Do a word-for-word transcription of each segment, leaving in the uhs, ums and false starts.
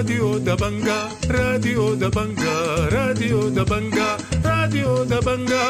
راديو دبنجا راديو دبنجا راديو دبنجا راديو دبنجا.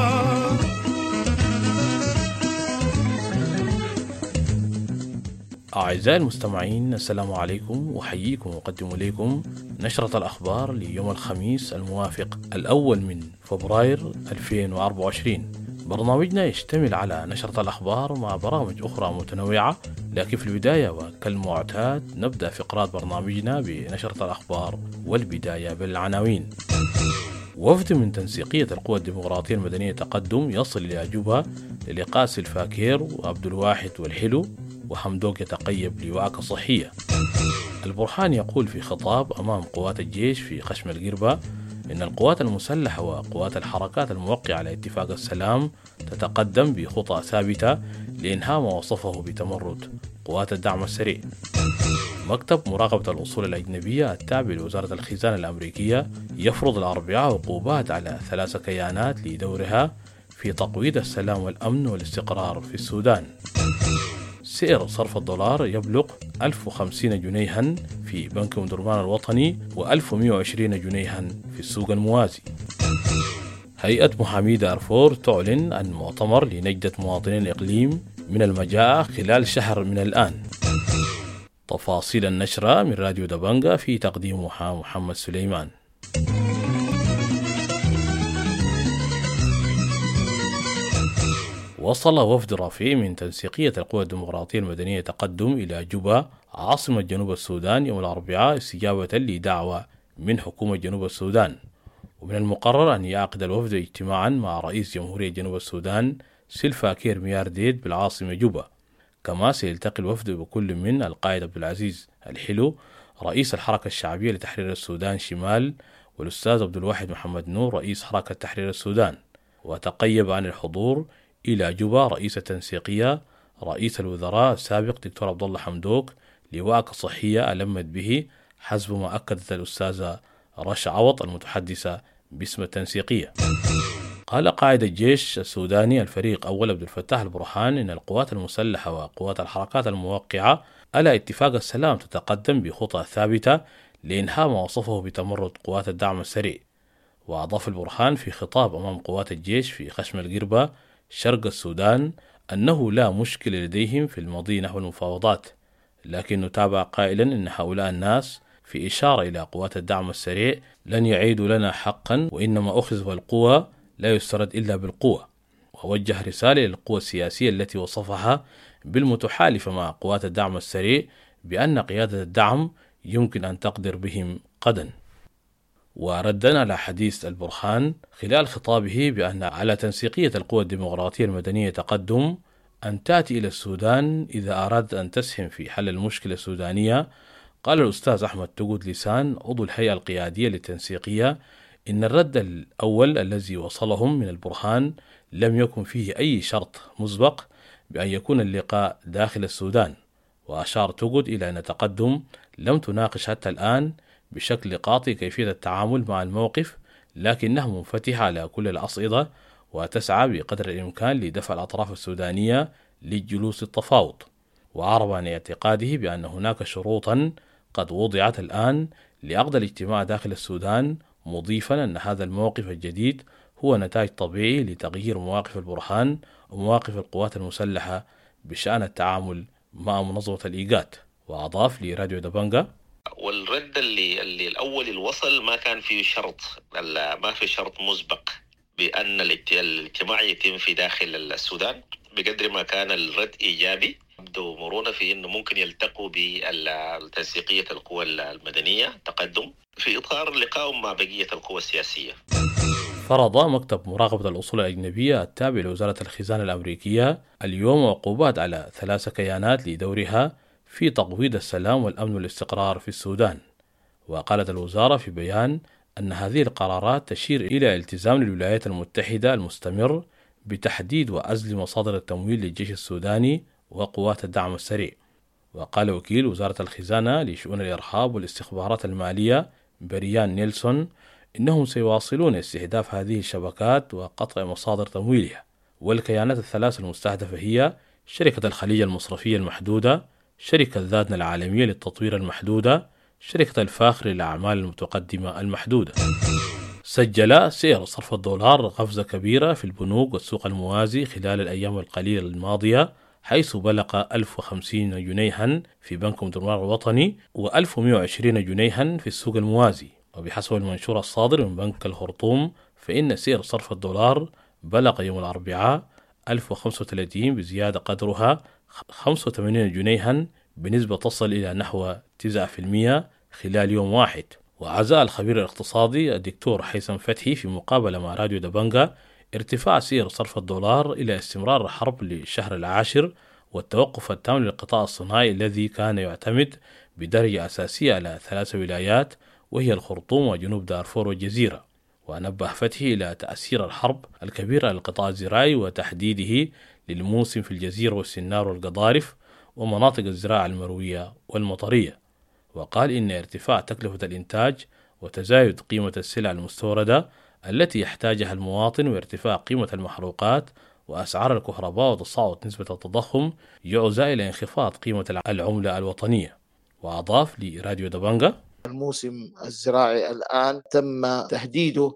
أعزائي المستمعين، السلام عليكم، وحييكم وأقدم إليكم نشرة الأخبار ليوم الخميس الموافق الأول من فبراير ألفين وأربعة وعشرين. برنامجنا يشتمل على نشرة الأخبار مع برامج أخرى متنوعة، لكن في البداية وكالمعتاد نبدأ فقرات برنامجنا بنشرة الأخبار والبداية بالعناوين. وفد من تنسيقية القوى الديمقراطية المدنية تقدم يصل إلى جوبا للقاء سلفا كير وعبد الواحد والحلو، وحمدوك يتقيب لواء صحية. البرهان يقول في خطاب أمام قوات الجيش في خشم القربة إن القوات المسلحة وقوات الحركات الموقعة على اتفاق السلام تتقدم بخطى ثابتة لإنهاء ما وصفه بتمرد قوات الدعم السريع. مكتب مراقبة الأصول الأجنبية التابع لوزارة الخزانة الأمريكية يفرض الأربعاء عقوبات على ثلاث كيانات لدورها في تقويض السلام والأمن والاستقرار في السودان. سعر صرف الدولار يبلغ ألف وخمسين جنيها في بنك مدرمان الوطني وألف ومئة وعشرين جنيها في السوق الموازي. هيئة محامي دارفور تعلن عن مؤتمر لنجدة مواطنين الإقليم من المجاعة خلال شهر من الآن. تفاصيل النشرة من راديو دبنجا في تقديمها محمد سليمان. وصل وفد رفيع من تنسيقية القوى الديمقراطية المدنية تقدم إلى جوبا عاصمة جنوب السودان يوم الأربعاء استجابة لدعوة من حكومة جنوب السودان. ومن المقرر أن يعقد الوفد اجتماعا مع رئيس جمهورية جنوب السودان سلفا كير ميارديد بالعاصمة جوبا. كما سيلتقي الوفد بكل من القائد عبد العزيز الحلو رئيس الحركة الشعبية لتحرير السودان شمال، والأستاذ عبد الواحد محمد نور رئيس حركة تحرير السودان. وتقيب عن الحضور إلى جوبا رئيس التنسيقية رئيس الوزراء السابق دكتور عبد الله حمدوك لواء صحية ألمت به حسب ما أكدت الأستاذة رشا عوض المتحدثة باسم التنسيقية. قال قائد الجيش السوداني الفريق أول عبد الفتاح البرهان إن القوات المسلحة وقوات الحركات الموقعة على اتفاق السلام تتقدم بخطى ثابتة لإنهاء ما وصفه بتمرد قوات الدعم السريع. وأضاف البرهان في خطاب أمام قوات الجيش في خشم القربة شرق السودان أنه لا مشكلة لديهم في المضي نحو المفاوضات، لكنه تابع قائلا إن هؤلاء الناس في إشارة إلى قوات الدعم السريع لن يعيدوا لنا حقا، وإنما أخذوا القوة لا يسترد إلا بالقوة. ووجه رسالة للقوى السياسية التي وصفها بالمتحالفة مع قوات الدعم السريع بأن قيادة الدعم يمكن أن تقدر بهم قدا. وردا على حديث البرهان خلال خطابه بأن على تنسيقية القوى الديمقراطية المدنية تقدم أن تأتي إلى السودان إذا أرادت أن تسهم في حل المشكلة السودانية. قال الأستاذ أحمد تقود لسان عضو الهيئة القيادية للتنسيقية إن الرد الأول الذي وصلهم من البرهان لم يكن فيه أي شرط مسبق بأن يكون اللقاء داخل السودان. وأشار تقود إلى أن التقدم لم تناقش حتى الآن بشكل قاطع كيفية التعامل مع الموقف، لكنها منفتحة على كل الأصعدة وتسعى بقدر الإمكان لدفع الأطراف السودانية للجلوس التفاوض. وعرب عن اعتقاده بأن هناك شروطا قد وضعت الآن لعقد الاجتماع داخل السودان، مضيفا أن هذا الموقف الجديد هو نتاج طبيعي لتغيير مواقف البرهان ومواقف القوات المسلحة بشأن التعامل مع منظمة الإيجاد. وأضاف لراديو دبنجا: والرد اللي, اللي الأول الوصل ما كان فيه شرط، ما في شرط مسبق بأن الاجتماع يتم في داخل السودان، بقدر ما كان الرد إيجابي. يبدو مرونة في أنه ممكن يلتقوا بالتنسيقية القوى المدنية تقدم في إطار لقائهم مع بقية القوى السياسية. فرض مكتب مراقبة الأصول الأجنبية التابع لوزارة الخزانة الأمريكية اليوم عقوبات على ثلاث كيانات لدورها في تقويض السلام والأمن والاستقرار في السودان. وقالت الوزارة في بيان أن هذه القرارات تشير إلى التزام الولايات المتحدة المستمر بتحديد وأزل مصادر التمويل للجيش السوداني وقوات الدعم السريع. وقال وكيل وزارة الخزانة لشؤون الإرهاب والاستخبارات المالية بريان نيلسون إنهم سيواصلون استهداف هذه الشبكات وقطع مصادر تمويلها. والكيانات الثلاث المستهدفة هي شركة الخليج المصرفية المحدودة، شركة ذاتنا العالمية للتطوير المحدودة، شركة الفاخر للأعمال المتقدمة المحدودة. سجل سعر صرف الدولار قفزة كبيرة في البنوك والسوق الموازي خلال الأيام القليلة الماضية، حيث بلغ ألف وخمسين جنيها في بنك الدولار الوطني وألف ومئة وعشرين جنيها في السوق الموازي. وبحسب المنشور الصادر من بنك الخرطوم فإن سعر صرف الدولار بلغ يوم الأربعاء ألف وخمسة وثلاثين بزيادة قدرها خمسة وثمانين جنيها بنسبة تصل إلى نحو تسعة بالمئة خلال يوم واحد. وعزاء الخبير الاقتصادي الدكتور حيثم فتحي في مقابلة مع راديو دبنجة ارتفاع سعر صرف الدولار إلى استمرار الحرب للشهر العاشر والتوقف التام للقطاع الصناعي الذي كان يعتمد بدرجة أساسية على ثلاث ولايات وهي الخرطوم وجنوب دارفور والجزيرة. ونبه فتحي إلى تأثير الحرب الكبير على القطاع الزراعي وتحديده للموسم في الجزيرة والسنار والقضارف ومناطق الزراعة المروية والمطرية. وقال إن ارتفاع تكلفة الإنتاج وتزايد قيمة السلع المستوردة التي يحتاجها المواطن وارتفاع قيمة المحروقات وأسعار الكهرباء وتصاعد نسبة التضخم يعزى إلى انخفاض قيمة العملة الوطنية. وأضاف لراديو دبنجة: الموسم الزراعي الآن تم تهديده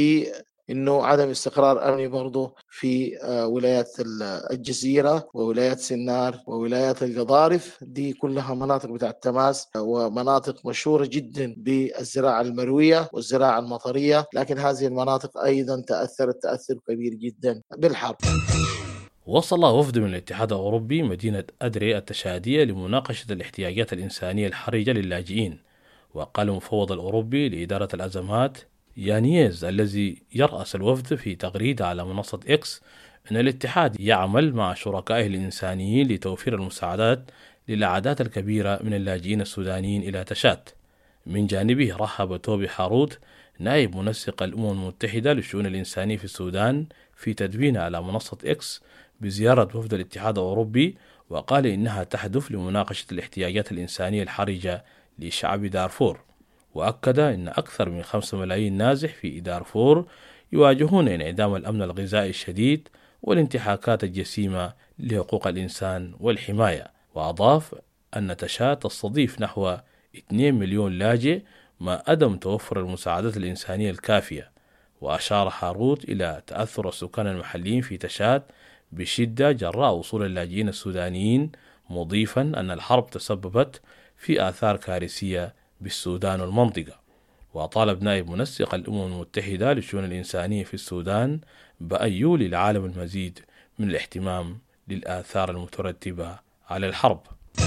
بأنه عدم استقرار أمني برضه في ولايات الجزيرة وولايات سنار وولايات القضارف، دي كلها مناطق بتاعت تماس ومناطق مشهورة جدا بالزراعة المروية والزراعة المطرية، لكن هذه المناطق أيضا تأثرت تأثر كبير جدا بالحرب. وصل وفد من الاتحاد الأوروبي مدينة أدري التشادية لمناقشة الاحتياجات الإنسانية الحرجة للاجئين. وقال المفوض الأوروبي لإدارة الأزمات يانييز الذي يرأس الوفد في تغريدة على منصة إكس أن الاتحاد يعمل مع شركائه الإنسانيين لتوفير المساعدات للأعداد الكبيرة من اللاجئين السودانيين إلى تشات. من جانبه رحب توبي حاروت نائب منسق الأمم المتحدة للشؤون الإنسانية في السودان في تدوينه على منصة إكس بزيارة وفد الاتحاد الأوروبي، وقال إنها تهدف لمناقشة الاحتياجات الإنسانية الحرجة لشعب دارفور. وأكد أن أكثر من خمسة ملايين نازح في دارفور يواجهون انعدام الأمن الغذائي الشديد والانتهاكات الجسيمة لحقوق الإنسان والحماية. وأضاف أن تشات تستضيف نحو اثنين مليون لاجئ مع عدم توفر المساعدات الإنسانية الكافية. وأشار حاروت إلى تأثر السكان المحليين في تشات بشدة جراء وصول اللاجئين السودانيين، مضيفا أن الحرب تسببت في آثار كارثية بالسودان والمنطقة. وطالب نائب منسق الأمم المتحدة للشؤون الإنسانية في السودان بأن يولي العالم المزيد من الاهتمام للآثار المترتبة على الحرب.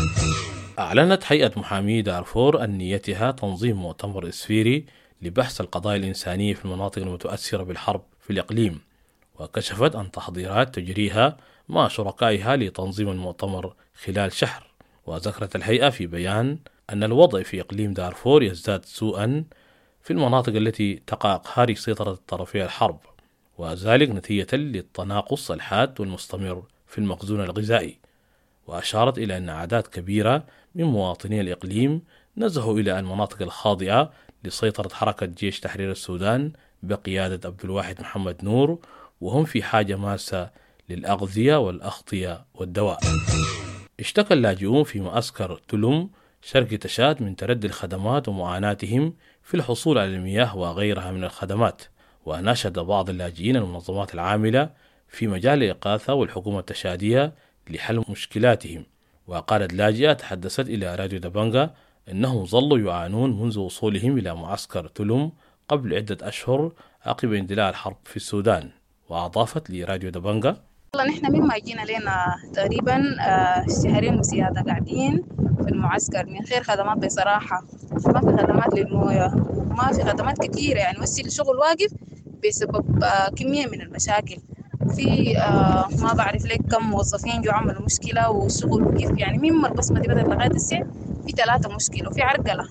أعلنت هيئة محامي دارفور عن نيتها تنظيم مؤتمر إسفيري لبحث القضايا الإنسانية في المناطق المتأثرة بالحرب في الإقليم، وكشفت عن تحضيرات تجريها مع شركائها لتنظيم المؤتمر خلال شهر. وذكرت الهيئة في بيان أن الوضع في إقليم دارفور يزداد سوءا في المناطق التي تقع خارج سيطرة طرفي الحرب، وذلك نتيجة للتناقص الحاد والمستمر في المخزون الغذائي. وأشارت إلى أن أعداد كبيرة من مواطني الإقليم نزحوا إلى المناطق الخاضعة لسيطرة حركة جيش تحرير السودان بقيادة عبد الواحد محمد نور، وهم في حاجة ماسة للأغذية والأغطية والدواء. اشتكى اللاجئون في معسكر تلوم شرق تشات من تردي الخدمات ومعاناتهم في الحصول على المياه وغيرها من الخدمات. وناشد بعض اللاجئين المنظمات العاملة في مجال الإغاثة والحكومة التشادية لحل مشكلاتهم. وقالت لاجئة تحدثت إلى راديو دبنجة أنهم ظلوا يعانون منذ وصولهم إلى معسكر تلوم قبل عدة أشهر عقب اندلاع الحرب في السودان. وأضافت لراديو دبنجة: والله نحن مما جينا لنا تقريبا شهرين وزيادة قاعدين في المعسكر من غير خدمات بصراحة. ما في خدمات للموية، ما في خدمات كتيرة يعني، بس الشغل واقف بسبب كمية من المشاكل. في ما بعرف لك كم موظفين جو عملوا مشكلة والشغل وقف يعني، مما البصمة دي بدأت لغاية الساعة في ثلاثة مشكلة وفي عرقلة.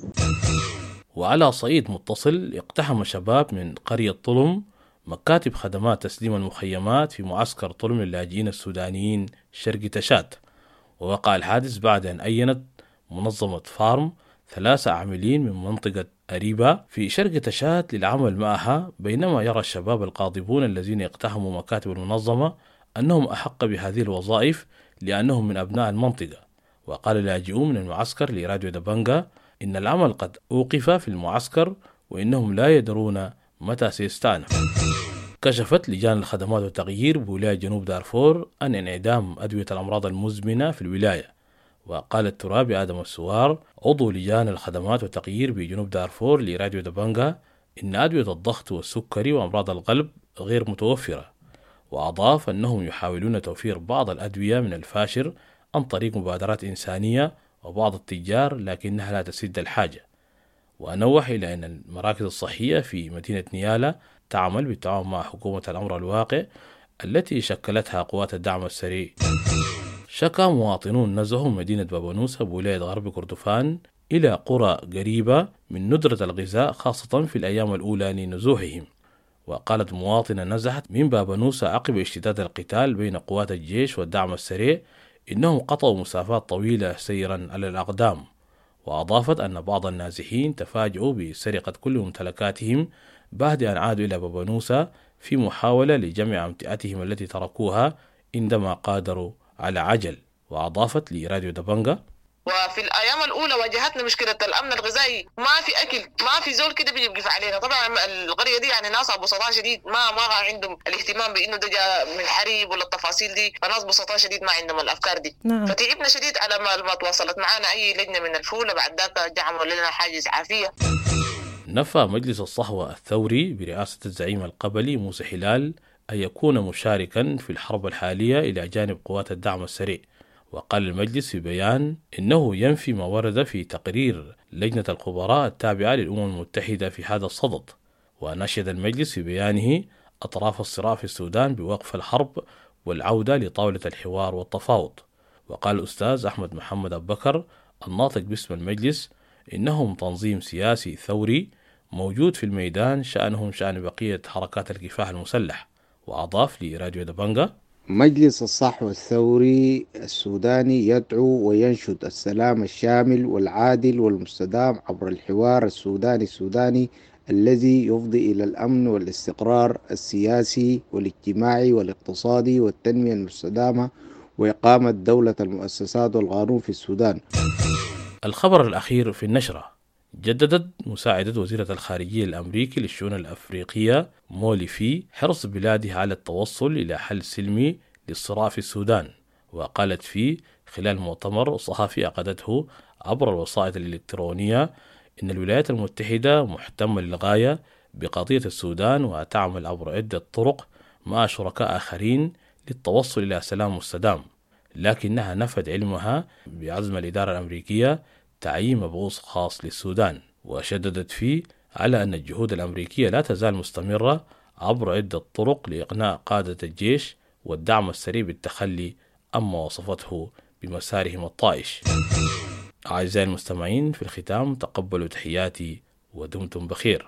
وعلى صعيد متصل اقتحم شباب من قرية طلم مكاتب خدمات تسليم المخيمات في معسكر طلم للاجئين السودانيين شرق تشات. ووقع الحادث بعد أن أينت منظمة فارم ثلاثة عاملين من منطقة أريبا في شرق تشات للعمل معها، بينما يرى الشباب القاضبون الذين اقتحموا مكاتب المنظمة أنهم أحق بهذه الوظائف لأنهم من أبناء المنطقة. وقال اللاجئون من المعسكر لراديو دبنجة إن العمل قد أوقف في المعسكر وإنهم لا يدرون متى سيستأنف. كشفت لجان الخدمات والتغيير بولاية جنوب دارفور عن انعدام أدوية الأمراض المزمنة في الولاية. وقال الترابي آدم السوار عضو لجان الخدمات والتغيير بجنوب دارفور لراديو دبنجا إن أدوية الضغط والسكري وأمراض القلب غير متوفرة. وأضاف أنهم يحاولون توفير بعض الأدوية من الفاشر عن طريق مبادرات إنسانية وبعض التجار لكنها لا تسد الحاجة. ونوه إلى أن المراكز الصحية في مدينة نيالا تعمل بالتعاون مع حكومة الأمر الواقع التي شكلتها قوات الدعم السريع. شكى مواطنون نزهوا مدينة بابانوسا بولاية غرب كردفان إلى قرى قريبة من ندرة الغذاء خاصة في الأيام الأولى لنزوحهم. وقالت مواطنة نزحت من بابانوسا عقب اشتداد القتال بين قوات الجيش والدعم السريع إنهم قطعوا مسافات طويلة سيرا على الأقدام. وأضافت أن بعض النازحين تفاجؤوا بسرقة كل ممتلكاتهم بعد أن عادوا إلى بابانوسا في محاولة لجمع أمتعتهم التي تركوها عندما قادروا على عجل. وأضافت لراديو دبنجا وفي الأيام الأولى واجهتنا مشكلة الأمن الغذائي، ما في أكل، ما في زول كده بيجي يقف علينا. طبعا القرية دي يعني ناس بسطاء شديد، ما ما عندهم الاهتمام بإنه ده جاء من حريب ولا التفاصيل دي، فناس بسطاء شديد ما عندهم الأفكار دي. نعم. فتعبنا شديد على ما, ما تواصلت معنا أي لجنة من الفولة، بعد ذاك جعلوا لنا حاجز عافية. نفى مجلس الصحوة الثوري برئاسة الزعيم القبلي موسى حلال أن يكون مشاركا في الحرب الحالية إلى جانب قوات الدعم السريع. وقال المجلس في بيان إنه ينفي ما ورد في تقرير لجنة الخبراء التابعة للأمم المتحدة في هذا الصدد. ونشد المجلس في بيانه أطراف الصراع في السودان بوقف الحرب والعودة لطاولة الحوار والتفاوض. وقال الأستاذ أحمد محمد أبو بكر الناطق باسم المجلس إنهم تنظيم سياسي ثوري موجود في الميدان شأنهم شأن بقية حركات الكفاح المسلح. وأضاف لراديو دبنجا مجلس الصحوة الثوري السوداني يدعو وينشد السلام الشامل والعادل والمستدام عبر الحوار السوداني السوداني الذي يفضي إلى الأمن والاستقرار السياسي والاجتماعي والاقتصادي والتنمية المستدامة وإقامة دولة المؤسسات والقانون في السودان. الخبر الأخير في النشرة: جددت مساعدة وزيرة الخارجية الأمريكي للشؤون الأفريقية مولي في حرص بلاده على التوصل إلى حل سلمي للصراع في السودان. وقالت فيه خلال مؤتمر صحفي عقدته عبر الوسائط الإلكترونية إن الولايات المتحدة مهتمة للغاية بقضية السودان وتعمل عبر عدة طرق مع شركاء آخرين للتوصل إلى سلام مستدام، لكنها نفت علمها بعزم الإدارة الأمريكية تعيين مبعوث خاص للسودان. وشددت فيه على أن الجهود الأمريكية لا تزال مستمرة عبر عدة طرق لإقناع قادة الجيش والدعم السريع بالتخلي عما وصفته بمسارهم الطائش. أعزائي المستمعين، في الختام تقبلوا تحياتي ودمتم بخير.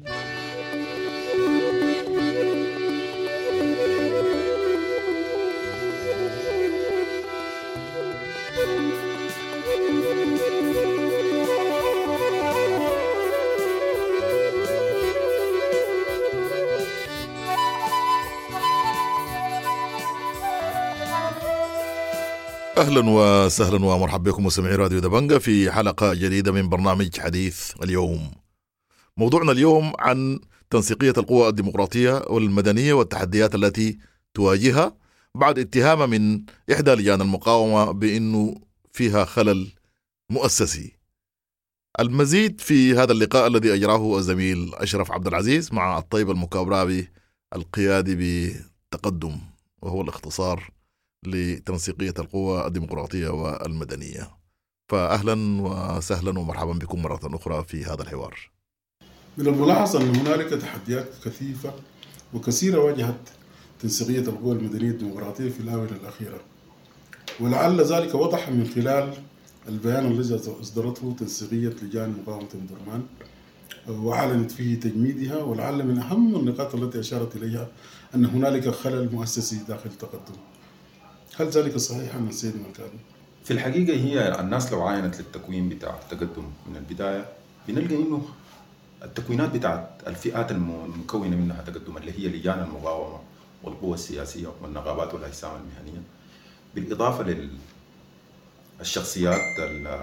أهلا وسهلا ومرحبا بكم مستمعي راديو دبنجا في حلقة جديدة من برنامج حديث اليوم. موضوعنا اليوم عن تنسيقية القوى الديمقراطية والمدنية والتحديات التي تواجهها بعد اتهامها من إحدى لجان المقاومة بأنه فيها خلل مؤسسي. المزيد في هذا اللقاء الذي أجراه الزميل أشرف عبد العزيز مع الطيب المكابرابي القيادي بتقدم، وهو الاختصار لتنسيقية القوى الديمقراطية والمدنية. فأهلا وسهلا ومرحبا بكم مرة أخرى في هذا الحوار. من الملاحظ أن هنالك تحديات كثيفة وكثيرة واجهت تنسيقية القوى المدنية الديمقراطية في الآونة الأخيرة، ولعل ذلك وضح من خلال البيان الذي أصدرته تنسيقية لجان مقاومة أم درمان وأعلنت فيه تجميدها. ولعل من أهم النقاط التي أشارت إليها أن هنالك خلل مؤسسي داخل التقدم. هل ذلك صحيح أم السيد مكادي؟ في الحقيقة هي الناس لو عاينت للتكوين بتاع التقدم من البداية بنلقى إنه التكوينات بتاعت الفئات المكونة منها تقدم اللي هي لجان المقاومة والقوى السياسية والنقابات والأجسام المهنية، بالإضافة للشخصيات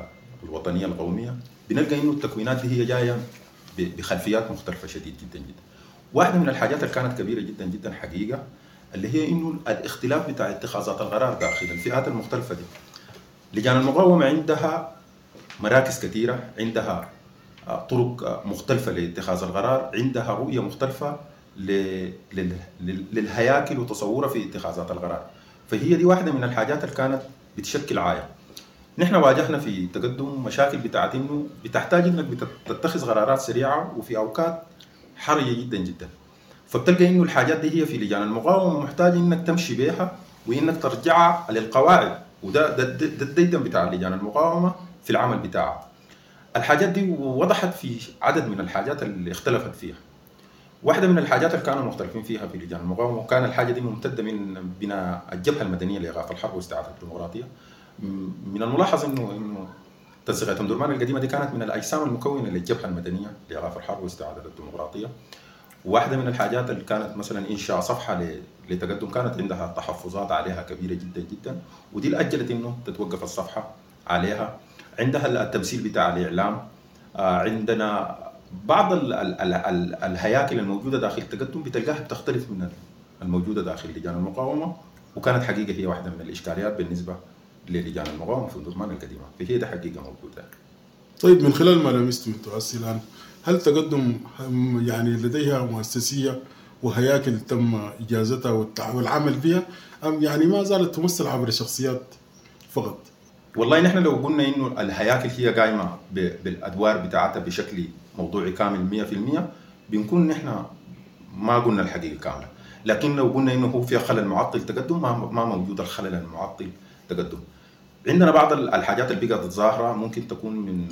الوطنيه القوميه، بنلقى انه التكوينات دي هي جايه بخلفيات مختلفه شديد جدا جدا. واحده من الحاجات اللي كانت كبيره جدا جدا حقيقه اللي هي انه الاختلاف بتاع اتخاذات القرار داخل الفئات المختلفه دي. لجان المقاومه عندها مراكز كثيره، عندها طرق مختلفه لاتخاذ القرار، عندها رؤيه مختلفه للهياكل وتصورها في اتخاذات القرار. فهي دي واحده من الحاجات اللي كانت بتشكل عايه. نحن واجهنا في تقدم مشاكل بتاعت انه بتحتاج انك تتخذ قرارات سريعه وفي اوقات حرجه جدا جدا. فبتلقى انه الحاجات دي هي في لجان المقاومه محتاج انك تمشي بها وانك ترجعها للقواعد، وده ده الديدن بتاع لجان المقاومه في العمل بتاعها. الحاجات دي وضحت في عدد من الحاجات اللي اختلفت فيها. واحده من الحاجات اللي كانوا مختلفين فيها في لجان المقاومه، وكان الحاجه دي ممتده من بناء الجبهه المدنيه لايقاف الحرب واستعاده الديمقراطيه. من الملاحظ انه انه تنسيقيه ام درمان القديمه دي كانت من الاجسام المكونه للجبهه المدنيه لايقاف الحرب واستعاده الديمقراطيه. واحده من الحاجات اللي كانت مثلا انشاء صفحه لتقدم كانت عندها تحفظات عليها كبيره جدا جدا، ودي اللي اجلت انه تتوقف الصفحه عليها. عندها التمثيل بتاع الاعلام، عندنا بعض ال ال ال ال الهياكل الموجوده داخل التقدم بتلقاها بتختلف من الموجوده داخل لجان المقاومه، وكانت حقيقه هي واحده من الاشكاليات بالنسبه للجان المقاومه في درمان القديمه، فهي ده حقيقه موجوده. طيب من خلال ما لمستم انتوا الان، هل تقدم يعني لديها مؤسسيه وهياكل تم اجازتها والعمل بها، ام يعني ما زالت تمثل عبر شخصيات فقط؟ والله نحن لو قلنا انه الهياكل هي قائمه بالادوار بتاعتها بشكل موضوعي كامل مية في المية، بنكون نحن ما قلنا الحقيقه كامله. لكن لو قلنا انه هو في خلل معطل تقدم، ما ما موجود الخلل المعطل تقدم. عندنا بعض الحاجات اللي بقت ظاهره ممكن تكون من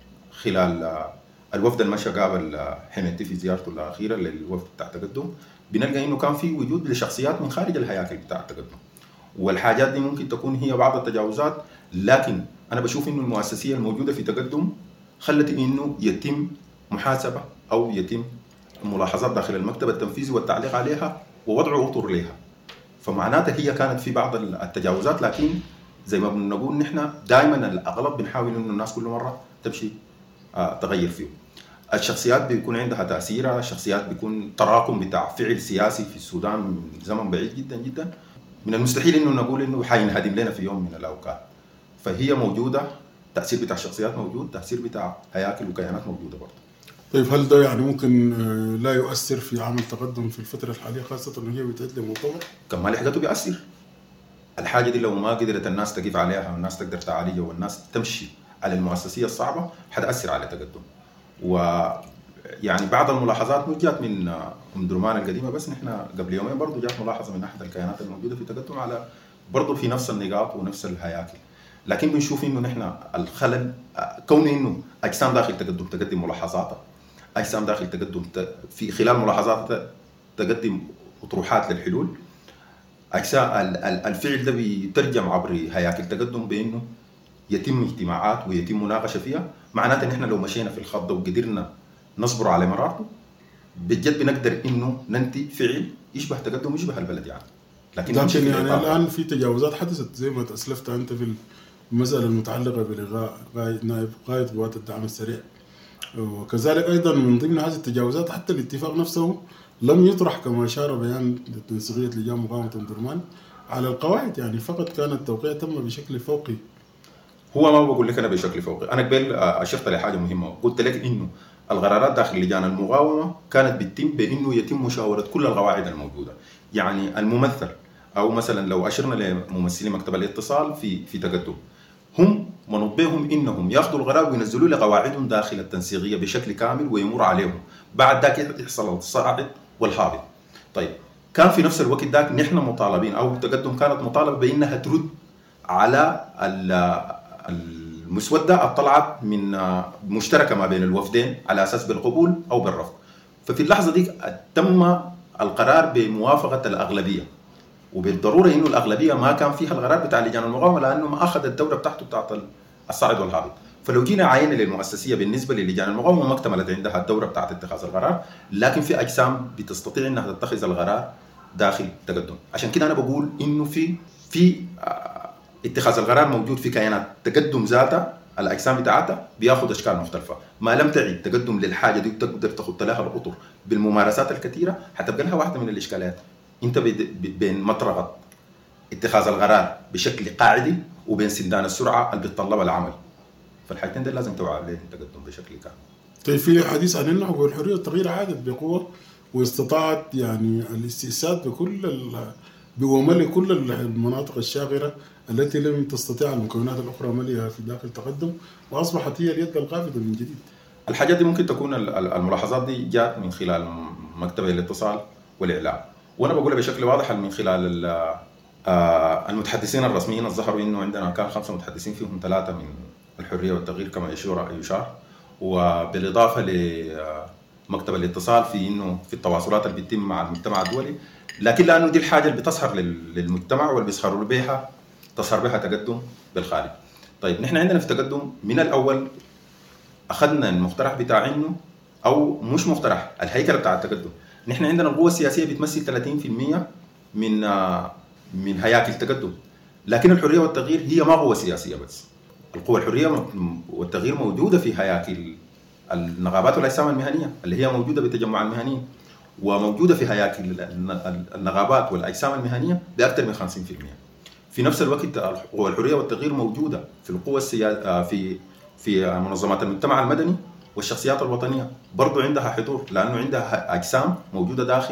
خلال الوفد المشى قابل حميدتي في زيارته الاخيره للوفد بتاع التقدم، بنلقى انه كان في وجود لشخصيات من خارج الهياكل بتاع التقدم، والحاجات دي ممكن تكون هي بعض التجاوزات. لكن انا بشوف انه المؤسسيه الموجوده في تقدم خلت انه يتم محاسبه او يتم ملاحظات داخل المكتب التنفيذي والتعليق عليها ووضع اطر لها. فمعناتها هي كانت في بعض التجاوزات، لكن زي ما بنقول نحن دائما الاغلب بنحاول انه الناس كل مره تمشي آه تغير فيه. الشخصيات بيكون عندها تاثيرها، الشخصيات بيكون تراكم بتاع فعل سياسي في السودان من زمن بعيد جدا جدا، من المستحيل انه نقول انه حينهدم لنا في يوم من الاوقات. فهي موجوده، تاثير بتاع الشخصيات موجود، تاثير بتاع هياكل وكيانات موجوده برضه. طيب هل ده يعني ممكن لا يؤثر في عمل تقدم في الفتره الحاليه، خاصه انه هي بتعد لمؤتمر؟ كمان حاجته بيأثر. الحاجه دي لو ما قدرت الناس تقف عليها والناس تقدر تعالجها والناس تمشي على المؤسسيه الصعبه، حتأثر على التقدم. ويعني بعض الملاحظات مش جات من ام درمان القديمه بس، نحن قبل يومين برضه جات ملاحظه من احد الكيانات الموجوده في التقدم على برضه في نفس النقاط ونفس الهياكل. لكن بنشوف انه نحن الخلل كون انه اجسام داخل تقدم تقدم ملاحظاتها، اجسام داخل تقدم في خلال ملاحظاتها تقدم اطروحات للحلول. اجسام الفعل ده بيترجم عبر هياكل تقدم بانه يتم اجتماعات ويتم مناقشه فيها. معناته نحن لو مشينا في الخط ده وقدرنا نصبر على مرارته بجد بنقدر انه ننتج فعل يشبه تقدم ويشبه البلد يعني. لكن لكن يعني الان في تجاوزات حدثت زي ما اسلفت انت في المساله المتعلقه بلغاء قائد نائب قائد قوات الدعم السريع، وكذلك ايضا من ضمن هذه التجاوزات حتى الاتفاق نفسه لم يطرح كما اشار بيان تنسيقيه لجان مقاومه ام درمان على القواعد، يعني فقط كان التوقيع تم بشكل فوقي. هو ما بقول لك انا بشكل فوقي، انا قبل اشرت لحاجه مهمه، قلت لك انه القرارات داخل لجان المقاومه كانت بتتم بانه يتم مشاوره كل القواعد الموجوده. يعني الممثل او مثلا لو اشرنا لممثلي مكتب الاتصال في في تقدم، هم منوط بهم انهم ياخذوا القرار وينزلوا لي قواعدهم داخل التنسيقيه بشكل كامل ويمر عليهم، بعد ذاك يحصل الصاعد والهابط. طيب كان في نفس الوقت ذاك نحن مطالبين او تقدم كانت مطالبه بانها ترد على المسوده الطلعت من مشتركه ما بين الوفدين على اساس بالقبول او بالرفض. ففي اللحظه دي تم القرار بموافقه الاغلبيه، وبالضروره انه الاغلبيه ما كان فيها القرار بتاع لجان المقاومه لانه ما اخذ الدوره بتاعته بتاعت الصاعد والهابط. فلو جينا عينا للمؤسسيه بالنسبه للجان المقاومه ما اكتملت عندها الدوره بتاعت اتخاذ القرار، لكن في اجسام بتستطيع انها تتخذ القرار داخل تقدم. عشان كده انا بقول انه في في اتخاذ القرار موجود في كيانات تقدم ذاتها الاجسام بتاعتها بياخذ اشكال مختلفه، ما لم تعد تقدم للحاجه دي وتقدر تاخذ لها الاطر بالممارسات الكثيره حتبقى لها واحده من الاشكالات. انت بين مطرقه اتخاذ القرار بشكل قاعدي وبين سندان السرعه اللي بتطلبها العمل، فالحاجتين دي لازم توعى عليه التقدم بشكل كامل. طيب في حديث عن انه حقوق الحريه والتغيير عادت بقوه واستطاعت يعني الاستئساد بكل ال... بومل كل المناطق الشاغره التي لم تستطيع المكونات الاخرى ملئها في داخل التقدم، واصبحت هي اليد القافزه من جديد. الحاجات دي ممكن تكون الملاحظات دي جات من خلال مكتب الاتصال والاعلام، وانا بقولها بشكل واضح من خلال المتحدثين الرسميين الظهروا انه عندنا كان خمسه متحدثين فيهم ثلاثه من الحريه والتغيير كما يشار يشار، وبالاضافه لمكتب الاتصال في انه في التواصلات اللي بتتم مع المجتمع الدولي، لكن لانه دي الحاجه اللي بتظهر للمجتمع واللي بيظهروا بها تظهر بها تقدم بالخارج. طيب نحن عندنا في تقدم من الاول اخذنا المقترح بتاع انه او مش مقترح الهيكله بتاع التقدم، نحن عندنا القوه السياسيه بتمثل ثلاثين بالمئة من من هياكل التقدم، لكن الحريه والتغيير هي ما قوه سياسيه بس. القوى الحريه والتغيير موجوده في هياكل النقابات والاجسام المهنيه اللي هي موجوده بتجمع المهنيين، وموجوده في هياكل النقابات والاجسام المهنيه باكثر من خمسين بالمئة. في نفس الوقت القوى الحريه والتغيير موجوده في القوى السياسيه في في منظمات المجتمع المدني والشخصيات الوطنيه، برضو عندها حضور لانه عندها اجسام موجوده داخل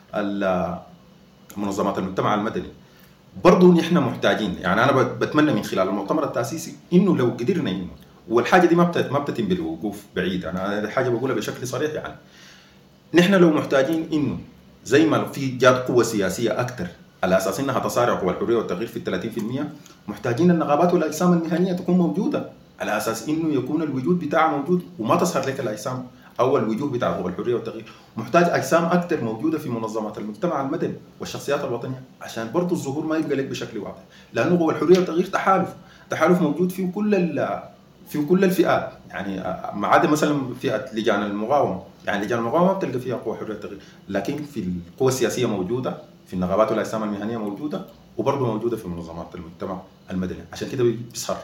منظمات المجتمع المدني. برضو نحن محتاجين، يعني انا بتمنى من خلال المؤتمر التاسيسي انه لو قدرنا انه والحاجه دي ما ما بتتم بالوقوف بعيد، انا هذه حاجه بقولها بشكل صريح، يعني نحن لو محتاجين انه زي ما في جات قوه سياسيه اكثر على اساس انها تصارع قوى الحريه والتغيير في ثلاثين بالمئة، محتاجين النقابات والاجسام المهنيه تكون موجوده على اساس انه يكون الوجود بتاعها موجود وما تظهر لك الاجسام او الوجوه بتاع قوى الحريه والتغيير. محتاج اجسام اكثر موجوده في منظمات المجتمع المدني والشخصيات الوطنيه عشان برضو الظهور ما يبقى لك بشكل واضح، لانه قوى الحريه والتغيير تحالف تحالف موجود في كل في كل الفئات، يعني ما عدا مثلا فئه لجان المقاومه، يعني لجان المقاومه بتلقى فيها قوى حريه التغيير، لكن في القوى السياسيه موجوده، في النقابات والاجسام المهنيه موجوده، وبرضه موجوده في منظمات المجتمع المدني، عشان كده بيسهر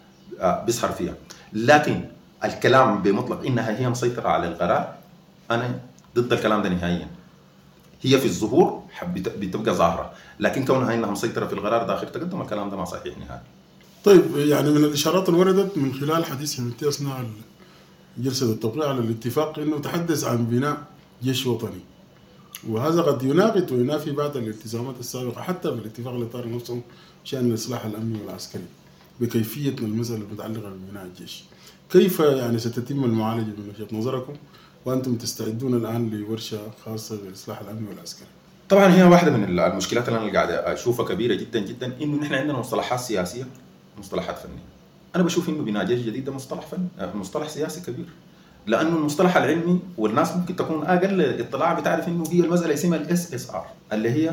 بيسهر فيها. لكن الكلام بمطلق انها هي مسيطره على القرار، انا ضد الكلام ده نهائيا. هي في الظهور بتبقى ظاهره، لكن كونها انها مسيطره في القرار داخل تقدم، الكلام ده ما صحيح نهائيا. طيب يعني من الاشارات اللي وردت من خلال حديث حميدتي اثناء جلسه التوقيع على الاتفاق انه تحدث عن بناء جيش وطني، وهذا قد يناقض وينافي بعض الالتزامات السابقه حتى في الاتفاق الاطار نفسه شان الاصلاح الامني والعسكري بكيفيه المساله المتعلقه ببناء الجيش. كيف يعني ستتم المعالجه من وجهه نظركم وانتم تستعدون الان لورشه خاصه بالاصلاح الامني والعسكري؟ طبعا هي واحده من المشكلات اللي انا قاعد اشوفها كبيره جدا جدا، انه نحن عندنا مصطلحات سياسيه مصطلحات فنيه. انا بشوف انه بناء جيش جديد ده مصطلح فني، مصطلح سياسي كبير، لانه المصطلح العلمي والناس ممكن تكون اقل اطلاع بتعرف انه هي المساله اسمها الاس اس ار اللي هي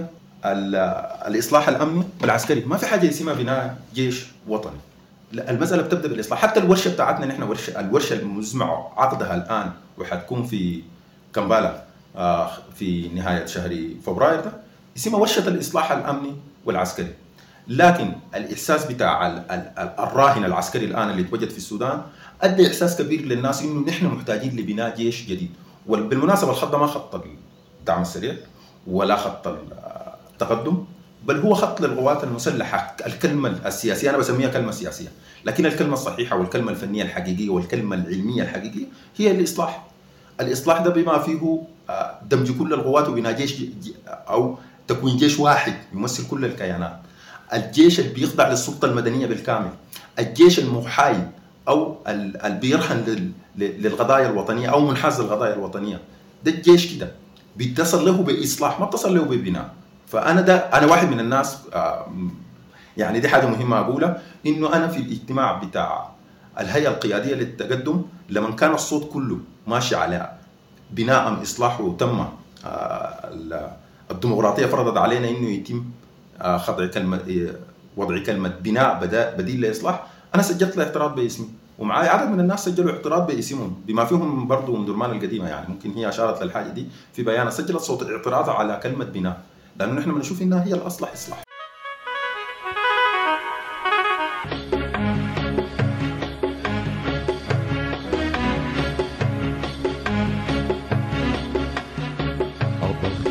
الاصلاح الامني والعسكري، ما في حاجه اسمها بناء جيش وطني. المساله بتبدا بالاصلاح. حتى الورشه بتاعتنا نحن ورشه الورشه المزمع عقدها الان وحتكون في كمبالا في نهايه شهر فبراير ده اسمها ورشه الاصلاح الامني والعسكري. لكن الاحساس بتاع الراهن العسكري الان اللي تواجد في السودان ادى احساس كبير للناس انه نحن محتاجين لبناء جيش جديد. وبالمناسبه الخط ده ما خط الدعم السريع ولا خط التقدم، بل هو خط للقوات المسلحه. الكلمه السياسيه انا بسميها كلمه سياسيه، لكن الكلمه الصحيحه والكلمه الفنيه الحقيقيه والكلمه العلميه الحقيقيه هي الاصلاح. الاصلاح ده بما فيه دمج كل القوات وبناء جيش او تكوين جيش واحد يمثل كل الكيانات. الجيش اللي بيخضع للسلطه المدنيه بالكامل، الجيش المحايد او اللي بيرهن للقضايا الوطنيه او منحاز للقضايا الوطنيه، ده الجيش كده بيتصل له باصلاح ما بتصل له ببناء. فانا ده انا واحد من الناس، يعني دي حاجه مهمه اقولها، انه انا في الاجتماع بتاع الهيئه القياديه للتقدم لما كان الصوت كله ماشي على بناء اصلاح وتم الديمقراطيه فرضت علينا انه يتم خضع كلمه وضع كلمه بناء بديل لاصلاح، انا سجلت له اعتراض باسمي ومعاي عدد من الناس سجلوا اعتراض باسمهم بما فيهم برضه ام درمان القديمه، يعني ممكن هي اشارت للحاجه دي في بيانها، سجلت صوت اعتراض على كلمه بناء، لانه نحن بنشوف انها هي الاصلح اصلاح.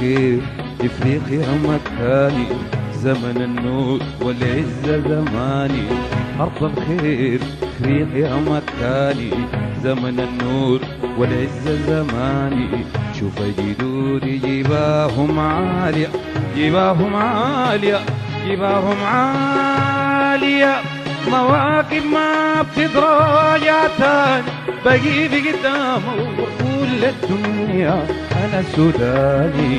الخير إفريقيا مكاني، زمن النور والعزة زماني. أرض الخير إفريقيا مكاني، زمن النور والعزة زماني. شوف جدودي جباهم عالية، جباهم عالية، جباهم عالية. مواكب ما بتتراجع تاني، بقي في قدامه وأقول للدنيا أنا سوداني،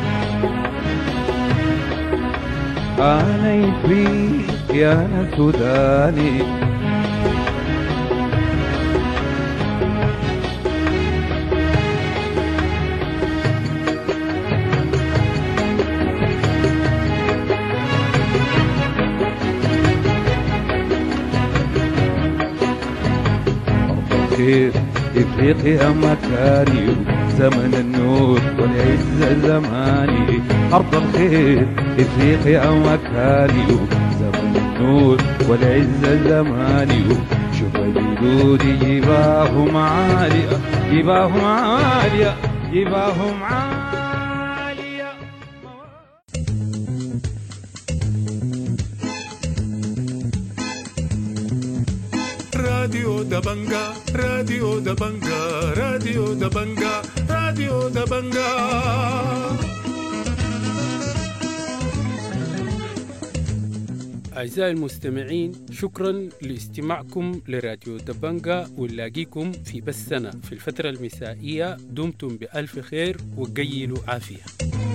أنا إفريقي، أنا سوداني. إفريقيا مكاني، زمن النور والعزة زماني. أرض الخير إفريقيا مكاني، زمن النور والعزة زماني. شوف جدودي جباهم عالية، جباهم عالية، جباهم عالية. راديو دبنجا، راديو دبنجا، راديو دبنجا، راديو دبنجا. أعزائي المستمعين، شكرا لاستماعكم لراديو دبنجا، ونلاقيكم في بثنا في الفترة المسائية. دمتم بألف خير وقيلوا عافية.